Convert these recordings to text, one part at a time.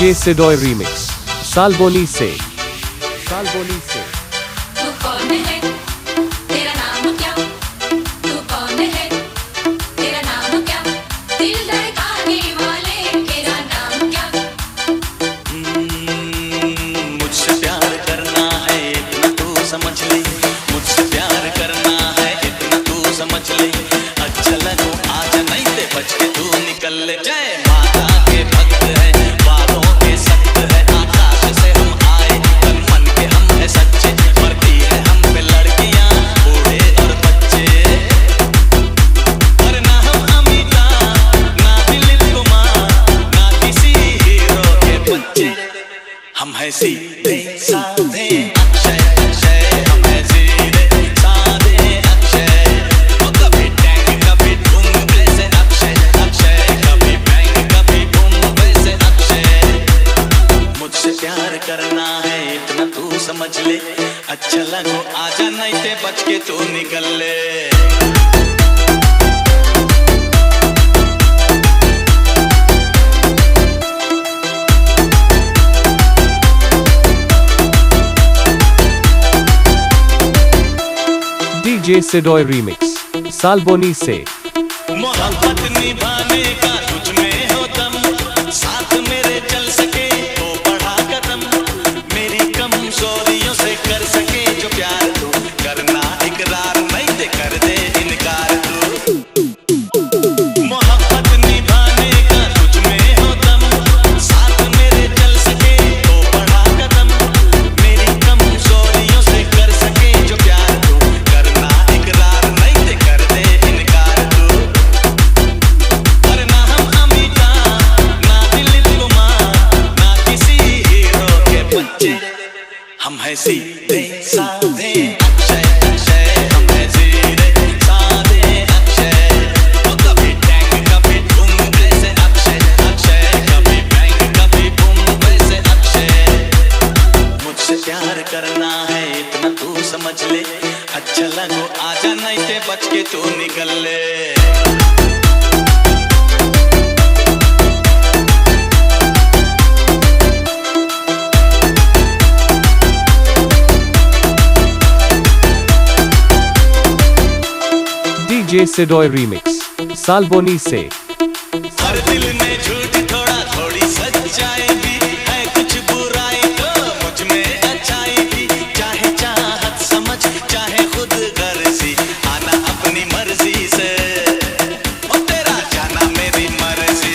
DJ सिडोय remix Salboni से तू कौन है, तेरा नाम क्या, तू कौन है, तेरा नाम क्या, दिल धड़काने वाले तेरा नाम क्या। मुझसे प्यार करना है इतना तू समझ ले, मुझसे प्यार करना है इतना तू समझ ले। अच्छा लगो आजा नहीं ते बच के तू निकल ले। जय माता के भक्त है, बालों के सख्त है, आकाश से हम आए तन मन के हम है सच्चे। मरती है हम पे लड़कियां बूढ़े और बच्चे, और ना हम अमिताभ ना दिलीप कुमार ना किसी हीरो के बच्चे। हम है सीधे साधे अक्षय अक्षय, हम है सीधे साधे अक्षय। वो कभी टैंक कभी धूम वैसे अक्षय अक्षय, कभी बैंक कभी धूम वैसे अक्षय। मुझसे प्यार करना है इतना तू समझ ले। अच्छा लगो आजा नहीं ते बच के तू निकल ले। डीजे सिडोय रीमिक्स सालबोनी से। मोहब्बत निभाने का तुझ में हो दम, साथ मेरे चल सके तो बढ़ा कदम। मेरी कमजोरियों से कर सके जो प्यार तू, करना इकरार नहीं ते कर दे इनकार तू। मोहब्बत निभाने का तुझ में हो दम, साथ मेरे चल सके तो बढ़ा कदम। मेरी कमजोरियों से कर सके जो प्यार तू, करना इकरार नहीं ते कर दे इनकार तू। और ना हम अमिताभ ना दिलीप कुमार ना किसी हीरो के बच्चे। हम है सीधे साधे अक्षय अक्षय, हम है सीधे साधे अक्षय। वो कभी टैंक कभी धूम वैसे अक्षय अक्षय, कभी बैंक कभी धूम वैसे अक्षय। मुझसे प्यार करना है इतना तू समझ ले। अच्छा लगो आजा नहीं ते बच के तू निकल ले। डीजे सिडोय रीमिक्स सालबोनी से। हर दिल में झूठ थोड़ा थोड़ी सच्चाई भी है, कुछ बुराई तो मुझ में अच्छाई भी। चाहे चाहत समझ चाहे खुद गर्जी, आना अपनी मर्जी से ओ तेरा जाना मेरी मर्जी।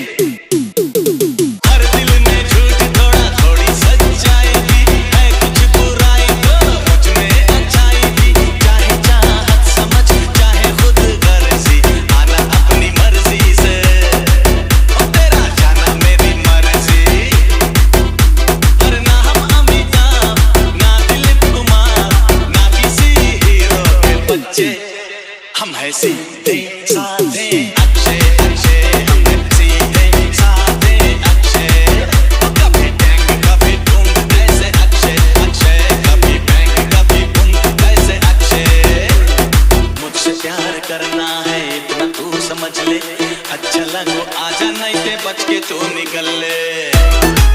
हर दिल में झूठ थोड़ा थोड़ी सच्चाई भी है, कुछ बुराई तो मुझ में अच्छाई भी। चाहे चाहत समझ चाहे खुद गर्जी, आना अपनी मर्जी से ओ तेरा जाना मेरी मर्जी। और ना हम अमिताभ ना दिलीप कुमार ना किसी हीरो के बच्चे। हम है सीधे साधे अक्षय अक्षय, हम है सीधे साधे अक्षय। वो कभी टैंक कभी धूम वैसे अक्षय अक्षय, कभी बैंक कभी धूम वैसे अक्षय। मुझसे प्यार करना है इतना तू समझ ले। अच्छा लगो आजा नहीं ते बच के तू निकल ले।